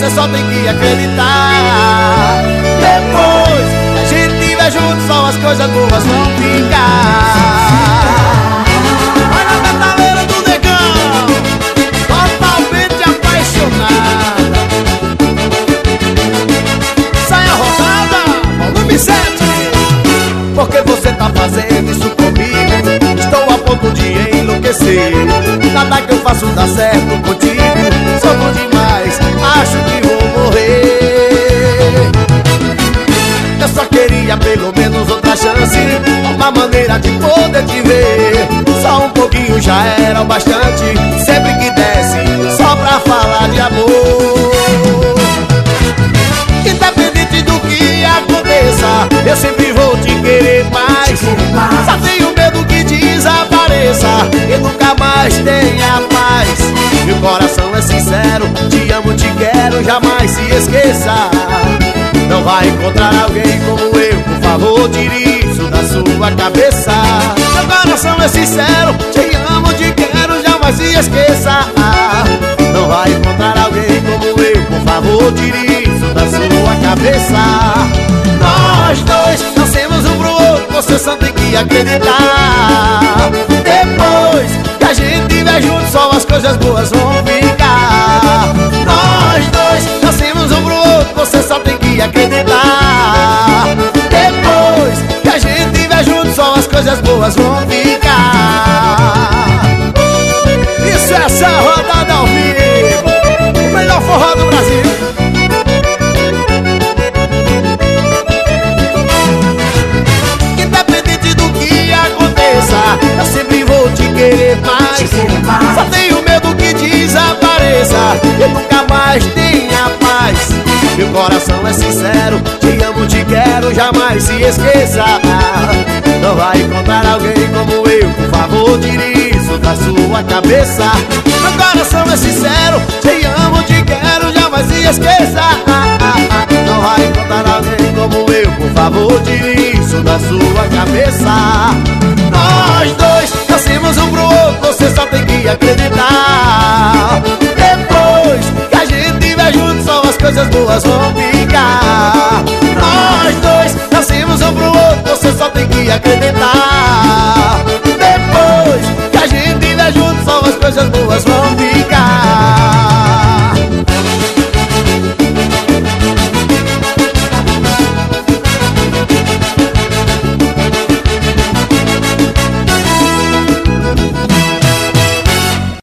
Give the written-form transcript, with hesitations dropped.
você só tem que acreditar. Depois que a gente estiver junto, só as coisas boas vão ficar. Olha a metaleira do negão, totalmente apaixonada. Saia rodada, volume 7. Porque você tá fazendo isso comigo, estou a ponto de enlouquecer. Nada que eu faço dá certo contigo, sou bom demais, acho que vou morrer. Eu só queria pelo menos outra chance, uma maneira de poder te ver. Só um pouquinho já era o bastante, sempre que desce, só pra falar de amor. Independente do que aconteça, eu sempre vou te querer mais. Só tenho medo que desapareça e nunca mais tenha paz. Meu coração é sincero, te amo, te quero, jamais se esqueça. Não vai encontrar alguém como eu, por favor, tire isso da sua cabeça. Meu coração é sincero, te amo, te quero, jamais se esqueça. Não vai encontrar alguém como eu, por favor, tire isso da sua cabeça. Nós dois nascemos um pro outro, você só tem que acreditar. Depois que a gente estiver junto, só as coisas boas vão ficar. Nós dois nascemos um pro outro, você só tem que acreditar. Depois que a gente estiver junto, só as coisas boas vão ficar. Isso é essa rodada ao vivo, o melhor forró do Brasil. Independente do que aconteça, eu sempre vou te querer mais. Só tenho medo que desapareça e nunca mais tenha paz. Meu coração é sincero, te amo, te quero, jamais se esqueça. Não vai encontrar alguém como eu, por favor, tire isso da sua cabeça. Meu coração é sincero, te amo, te quero, jamais se esqueça. Não vai encontrar alguém como eu, por favor, tire isso da sua cabeça. Nós dois nascemos um pro outro, você só tem que acreditar. Depois que a gente estiver junto, só as coisas boas vão ficar. Nós dois nascemos um pro outro, você só tem que acreditar.